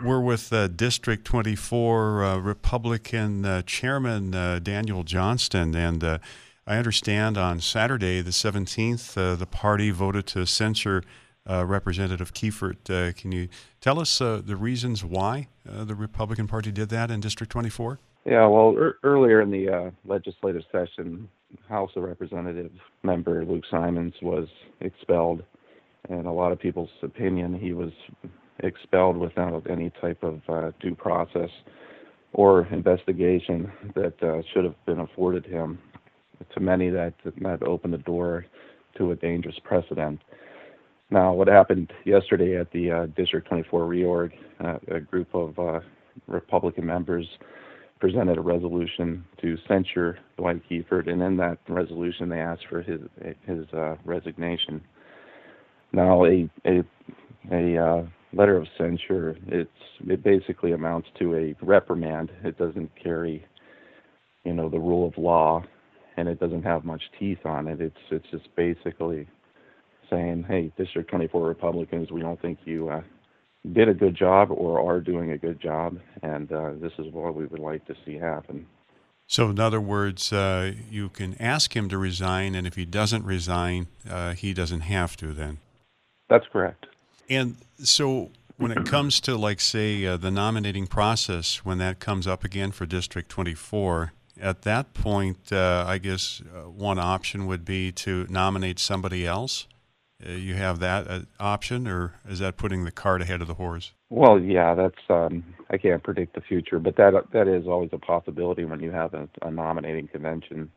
We're with District 24 Republican Chairman Daniel Johnston, and I understand on Saturday, the 17th, the party voted to censure Representative Kiefert. Can you tell us the reasons why the Republican Party did that in District 24? Yeah, well, earlier in the legislative session, House of Representatives member Luke Simons was expelled. In a lot of people's opinion, he was expelled without any type of due process or investigation that should have been afforded him. To many, that opened the door to a dangerous precedent. Now, what happened yesterday at the District 24 reorg, a group of Republican members presented a resolution to censure Dwight Kiefert, and in that resolution they asked for his resignation. Now, a letter of censure, it basically amounts to a reprimand. It doesn't carry, the rule of law, and it doesn't have much teeth on it. It's just basically saying, hey, District 24 Republicans, we don't think you did a good job or are doing a good job, and this is what we would like to see happen. So in other words, you can ask him to resign, and if he doesn't resign, he doesn't have to then? That's correct. And so when it comes to, like, say, the nominating process, when that comes up again for District 24, at that point, I guess one option would be to nominate somebody else. You have that option, or is that putting the cart ahead of the horse? Well, yeah, that's I can't predict the future, but that is always a possibility when you have a nominating convention.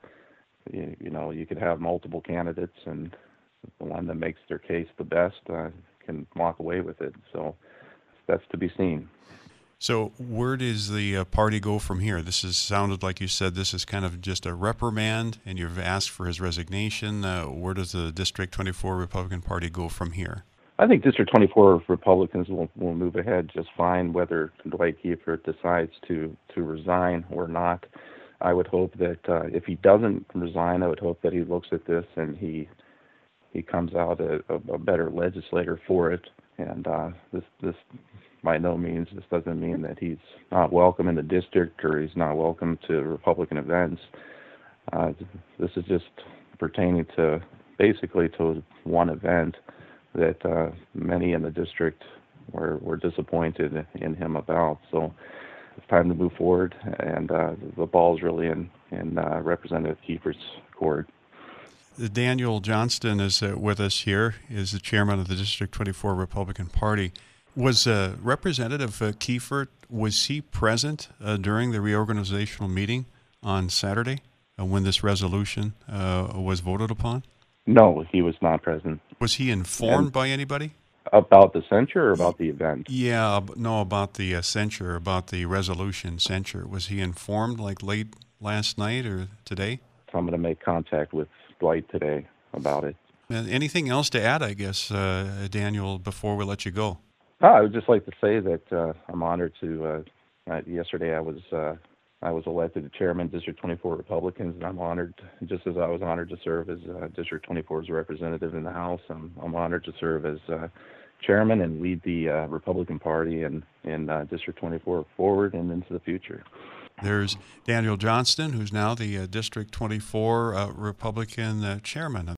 You could have multiple candidates, and the one that makes their case the best can walk away with it. So that's to be seen. So where does the party go from here? This has sounded like you said this is kind of just a reprimand, and you've asked for his resignation. Where does the District 24 Republican Party go from here? I think District 24 Republicans will move ahead just fine, whether Dwight Kiefert decides to resign or not. I would hope that if he doesn't resign, I would hope that he looks at this and he comes out a better legislator for it. And this by no means, this doesn't mean that he's not welcome in the district or he's not welcome to Republican events. This is just pertaining to basically to one event that many in the district were disappointed in him about. So it's time to move forward, and the ball's really in Representative Kiefert's court. Daniel Johnston is with us here, is the chairman of the District 24 Republican Party. Was Representative Kiefert, was he present during the reorganizational meeting on Saturday when this resolution was voted upon? No, he was not present. Was he informed by anybody? About the censure or about the event? Yeah, no, about the censure, about the resolution censure. Was he informed like late last night or today? I'm going to make contact with Dwight today about it. Anything else to add, I guess, Daniel, before we let you go? I would just like to say that I'm honored to. Yesterday, I was elected the chairman of District 24 Republicans, and I'm honored, just as I was honored to serve as District 24's representative in the House. I'm honored to serve as chairman and lead the Republican Party in District 24 forward and into the future. There's Daniel Johnston, who's now the District 24 Republican chairman.